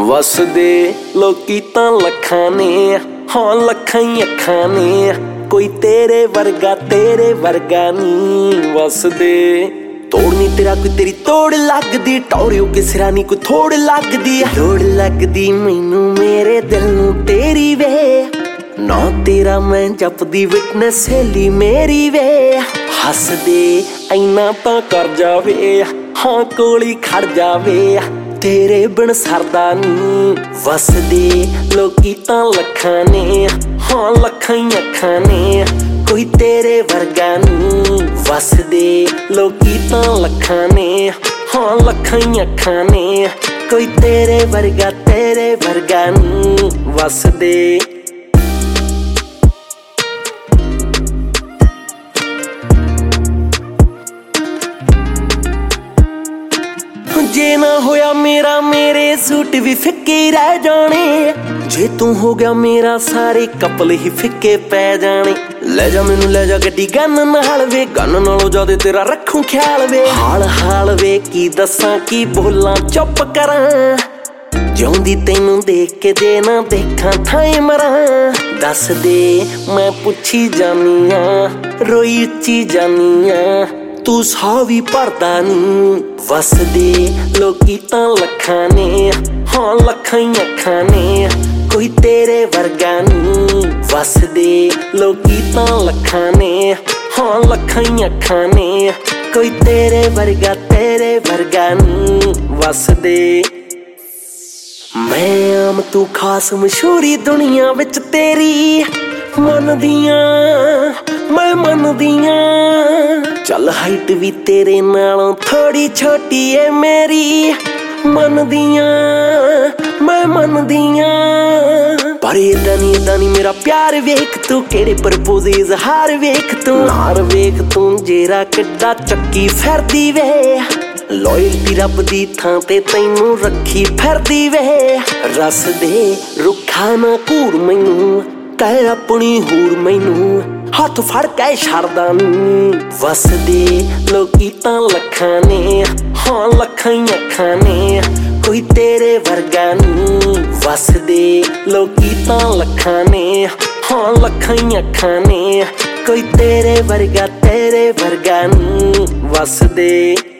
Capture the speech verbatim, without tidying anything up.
वसदे लोकी तां लखां ने, हाँ लखां ही अखां ने, कोई तेरे वर्गा तेरे वर्गा नी वसदे। तोड़ नी तेरा कोई तेरी तोड़ लगदी, टौरियो के सिरा नी कोई थोड़ लगदी, लोड़ लगदी मैनू मेरे दिल नू तेरी वे, ना तेरा मैं जपदी विटनेस सहेली मेरी वे। हस दे ऐना तां कर जावे, हाँ कोली खड़ जावे, तेरे बिन सरदा नी वसदे लोकी तां लखां ने, हाँ लखां ही अखां ने, कोई तेरे वर्गा नी वसदे लोकी तां लखां ने, हाँ लखां ही अखां ने, कोई तेरे वर्गा तेरे वर्गा नी वसदे। जे ना होया मेरा मेरे सूट भी फिक्के रह जाने, जे तू हो गया मेरा सारे कपल ही फिक्के पै जाने। ले जा मैनू ले जा गड्डी गन नाल वे, गन नालों ज्यादा तेरा रखूं ख्याल वे। हाल हाल वे की दसां की बोलां चुप करां, जिउंदी तैनू देख के जे ना देखां थाए मरां। दस दे मैं पुछी जानी आ, रोई उच्ची जानी आ, तू सौ भी भरदा नी वसदे लोकी तां लखां ने, हाँ लखां ही अखां ने, कोई तेरे वर्गा नी वसदे लोकी तां लखां ने, हाँ लखां ही अखां ने, कोई तेरे वर्गा तेरे वर्गा नी वसदे। मैं आम तू खास मशहूरी दुनिया विच तेरी, मनदियां मैं मनदियां, चल हाइट भी तेरे नालों थोड़ी छोटी है मेरी, मनदियां मैं मनदियां। पर इदा नी इदा नी मेरा प्यार वेख तू, केड़े प्रपोज इजहार वेख तू, नार वेख तू जेरा किड्डा चक्की फिरदी वे, लॉयल्टी रब दी थां ते तैनू रखी फिरदी वे। रस दे रुखा ना घूर मैनू, कह अपनी हूर मैनू, हाथ फड़ के छड़दा नी वसदे लोकी तां लखां ने, हाँ लखां ही अखां ने, कोई तेरे वर्गा नी वसदे लोकी तां लखां ने, हाँ लखां ही अखां ने, कोई तेरे वर्गा तेरे वर्गा नी वसदे।